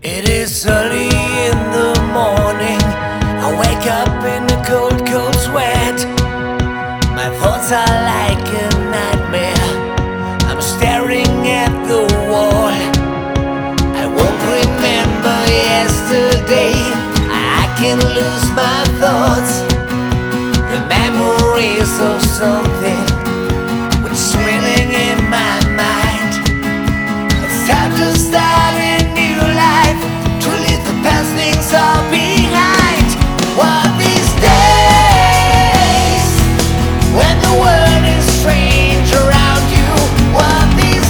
It is early in the morning. I wake up in a cold, cold sweat. My thoughts are like a nightmare. I'm staring at the wall. I won't remember yesterday. I can lose my thoughts. The memories of something which is spinning in my mind. It's time to start a new life, to leave the past things all behind. One of these days, when the world is strange around you. One of these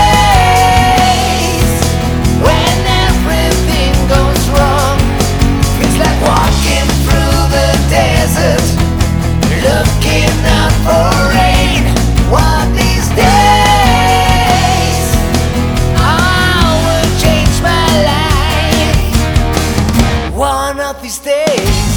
days, when everything goes wrong. Feels like walking through the desert, looking out for rain. One of these days, I will change my life. One of these days,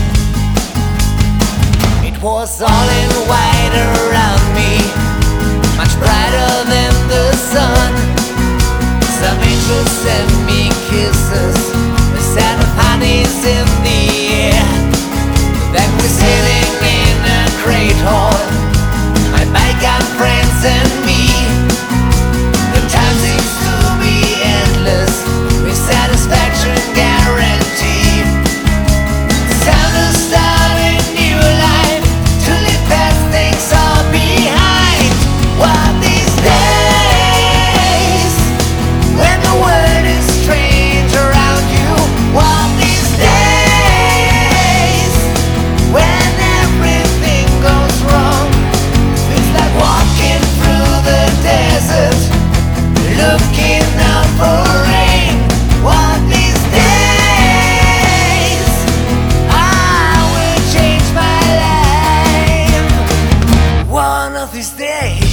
it was all in white around me, much brighter than the sun. Some angels sent me kisses, the scent of honey's in the air. Then we're sitting in a great hall, my bygone friends and me. The time seems to be endless, with satisfaction guaranteed. It's time to start a new life, to leave past things all behind. One of these days, when the world is strange around you. One of these days, when everything goes wrong. It's like walking through the desert, looking out for rain. One of these days, I will change my life. One of these days.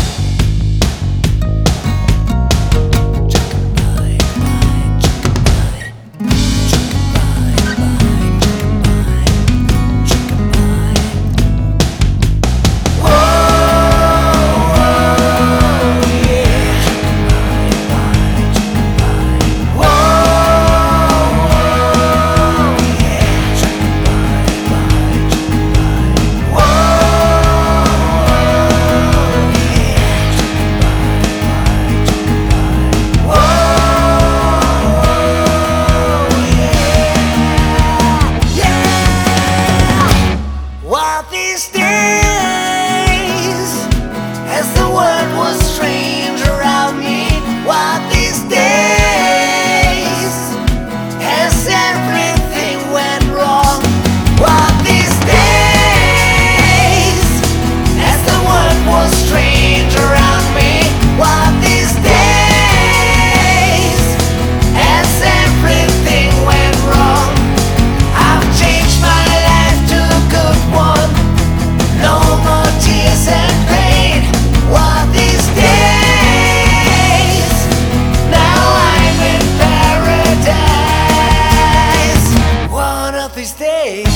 One of these days, as the world was strange around me. One of these days, as everything went wrong. One of these days, as the world was strange around me. One of these days, as everything went wrong. I've changed my life to a good one. No more tears and pain. One of these days, now I'm in paradise. One of these days.